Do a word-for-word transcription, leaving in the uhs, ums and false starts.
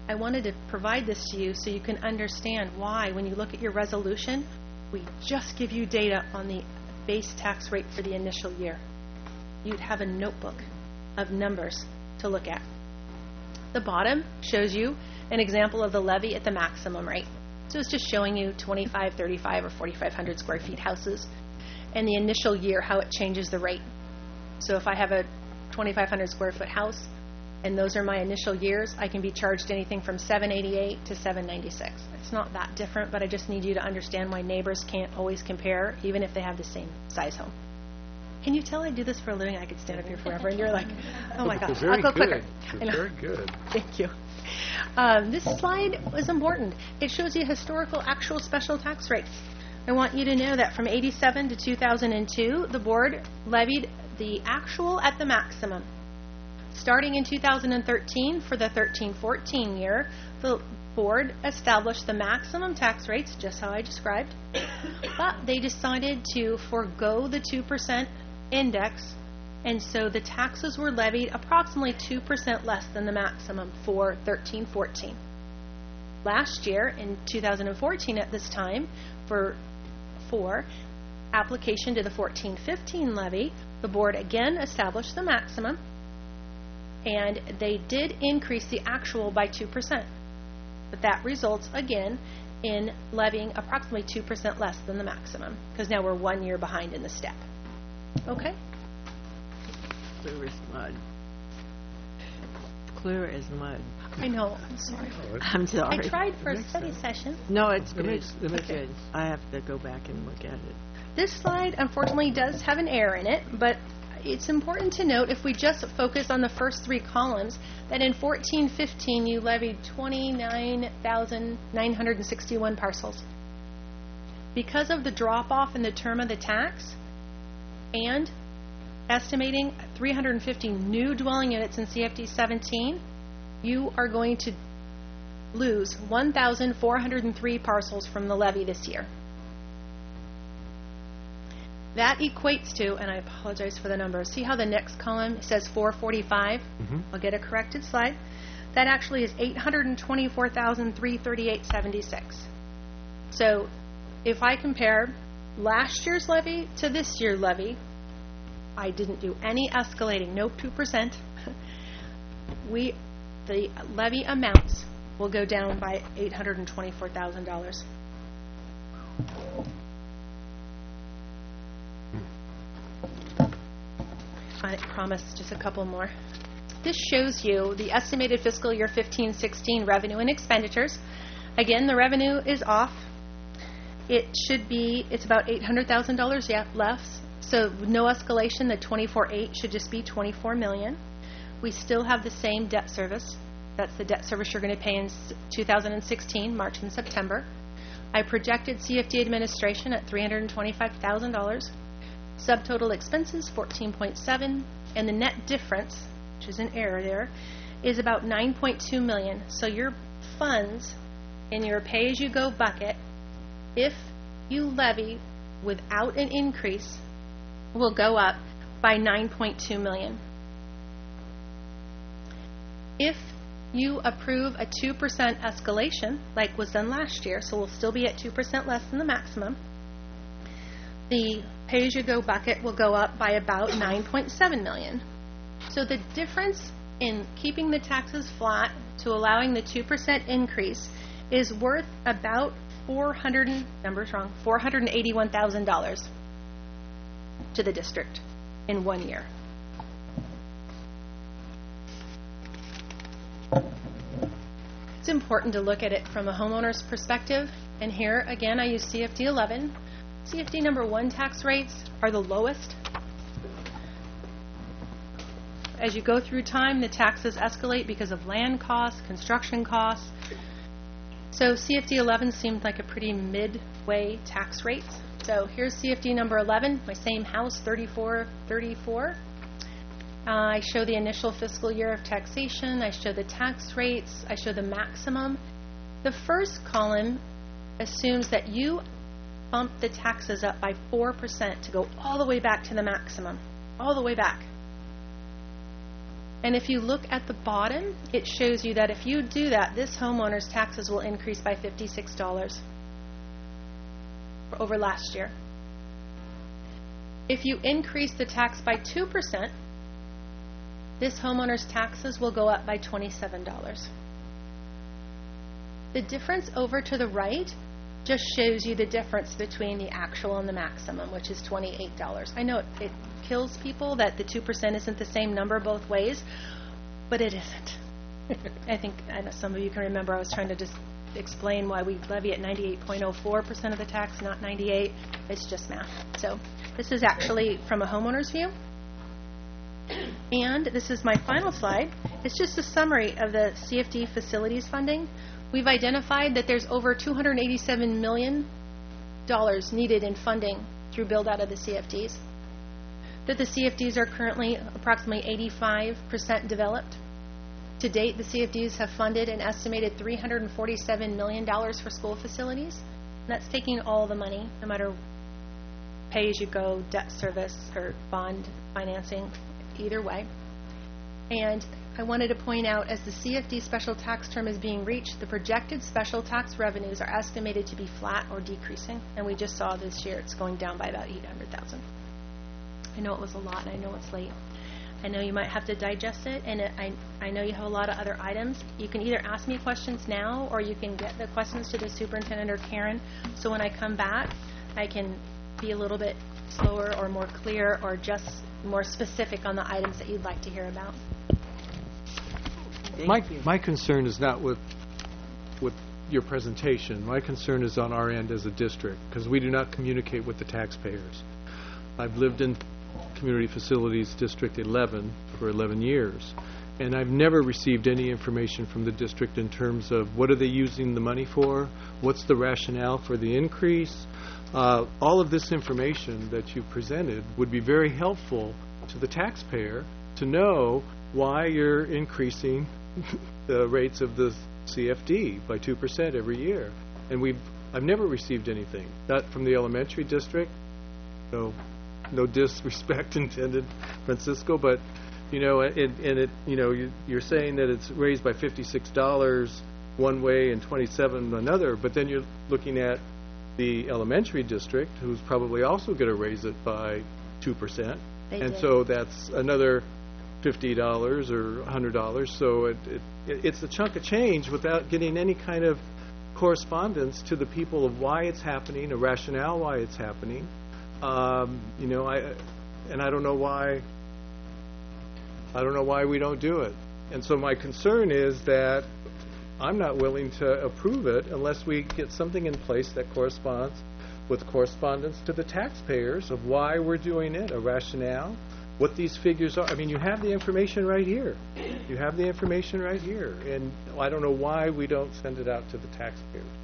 I wanted to provide this to you so you can understand why, when you look at your resolution, we just give you data on the base tax rate for the initial year. You'd have a notebook of numbers to look at. The bottom shows you an example of the levy at the maximum rate. So it's just showing you twenty-five, thirty-five, or forty-five hundred square feet houses and the initial year, how it changes the rate. So if I have a twenty-five hundred square foot house, and those are my initial years, I can be charged anything from seven eighty-eight to seven ninety-six. It's not that different, but I just need you to understand why neighbors can't always compare, even if they have the same size home. Can you tell I do this for a living? I could stand up here forever, and you're like, oh my gosh, I'll go quicker. Very good. Thank you. Um, this slide is important. It shows you historical actual special tax rates. I want you to know that from eighty-seven to two thousand two, the board levied the actual at the maximum. Starting in two thousand thirteen, for the thirteen fourteen year, the board established the maximum tax rates, just how I described, but they decided to forego the two percent index, and so the taxes were levied approximately two percent less than the maximum for thirteen fourteen. Last year, in two thousand fourteen at this time, for, for application to the fourteen fifteen levy, the board again established the maximum, and they did increase the actual by two percent. But that results, again, in levying approximately two percent less than the maximum, because now we're one year behind in the step. Okay? Clear as mud. Clear as mud. I know. I'm sorry. I'm sorry. I tried for It a makes study sense. session. No, it's It good. makes- it makes It's good. I have to go back and look at it. This slide, unfortunately, does have an error in it, but it's important to note, if we just focus on the first three columns, that in fourteen fifteen you levied twenty-nine thousand nine hundred sixty-one parcels. Because of the drop-off in the term of the tax and estimating three hundred fifty new dwelling units in C F D seventeen, you are going to lose one thousand four hundred three parcels from the levy this year. That equates to, and I apologize for the numbers, see how the next column says four forty-five? Mhm. I'll get a corrected slide. That actually is eight hundred twenty-four thousand three hundred thirty-eight dollars and seventy-six cents. So if I compare last year's levy to this year's levy, I didn't do any escalating, no two percent. We, the levy amounts will go down by eight hundred twenty-four thousand dollars. I promise just a couple more. This shows you the estimated fiscal year fifteen sixteen revenue and expenditures. Again, the revenue is off. It should be, it's about eight hundred thousand dollars less. So no escalation, the twenty-four point eight should just be twenty-four million dollars. We still have the same debt service. That's the debt service you're going to pay in two thousand sixteen, March and September. I projected C F D administration at three hundred twenty-five thousand dollars. Subtotal expenses, fourteen point seven, and the net difference, which is an error there, is about nine point two million dollars. So your funds in your pay-as-you-go bucket, if you levy without an increase, will go up by nine point two million dollars. If you approve a two percent escalation, like was done last year, so we'll still be at two percent less than the maximum, the pay-as-you-go bucket will go up by about nine point seven million dollars. So the difference in keeping the taxes flat to allowing the two percent increase is worth about four hundred, numbers wrong, four hundred eighty-one thousand dollars to the district in one year. It's important to look at it from a homeowner's perspective, and here again I use C F D eleven. C F D number one tax rates are the lowest. As you go through time, the taxes escalate because of land costs, construction costs. So C F D eleven seemed like a pretty midway tax rate. So here's C F D number eleven, my same house, thirty-four thirty-four. Uh, I show the initial fiscal year of taxation. I show the tax rates. I show the maximum. The first column assumes that you bump the taxes up by four percent to go all the way back to the maximum, all the way back. And if you look at the bottom, it shows you that if you do that, this homeowner's taxes will increase by fifty-six dollars over last year. If you increase the tax by two percent, this homeowner's taxes will go up by twenty-seven dollars. The difference over to the right just shows you the difference between the actual and the maximum, which is twenty-eight dollars. I know it, it kills people that the two percent isn't the same number both ways, but it isn't. I think I know some of you can remember I was trying to just explain why we levy at ninety-eight point oh four percent of the tax, not ninety-eight. It's just math. So this is actually from a homeowner's view. And this is my final slide. It's just a summary of the C F D facilities funding. We've identified that there's over two hundred eighty-seven million dollars needed in funding through build out of the C F Ds. That the C F Ds are currently approximately eighty-five percent developed. To date, the C F Ds have funded an estimated three hundred forty-seven million dollars for school facilities. And that's taking all the money, no matter pay-as-you-go, debt service, or bond financing, either way. And I wanted to point out, as the C F D special tax term is being reached, the projected special tax revenues are estimated to be flat or decreasing. And we just saw this year it's going down by about eight hundred thousand dollars. I know it was a lot, and I know it's late. I know you might have to digest it, and it, I, I know you have a lot of other items. You can either ask me questions now, or you can get the questions to the superintendent or Karen, so when I come back, I can be a little bit slower or more clear or just more specific on the items that you'd like to hear about. Thank My, you. my concern is not with, with your presentation. My concern is on our end as a district, because we do not communicate with the taxpayers. I've lived in Community Facilities District eleven for eleven years, and I've never received any information from the district in terms of what are they using the money for, what's the rationale for the increase. Uh, all of this information that you presented would be very helpful to the taxpayer to know why you're increasing the rates of the C F D by two percent every year. And we've I've never received anything, not from the elementary district. So no disrespect intended, Francisco, but you know, and, and it, you know, you, you're saying that it's raised by fifty-six dollars one way and twenty-seven another, but then you're looking at the elementary district, who's probably also going to raise it by two percent, They and did. so that's another fifty dollars or one hundred dollars. So it, it, it's a chunk of change without getting any kind of correspondence to the people of why it's happening, a rationale why it's happening. Um, you know, I and I don't know why. I don't know why we don't do it. And so my concern is that I'm not willing to approve it unless we get something in place that corresponds with correspondence to the taxpayers of why we're doing it, a rationale, what these figures are. I mean, you have the information right here. You have the information right here. And I don't know why we don't send it out to the taxpayers.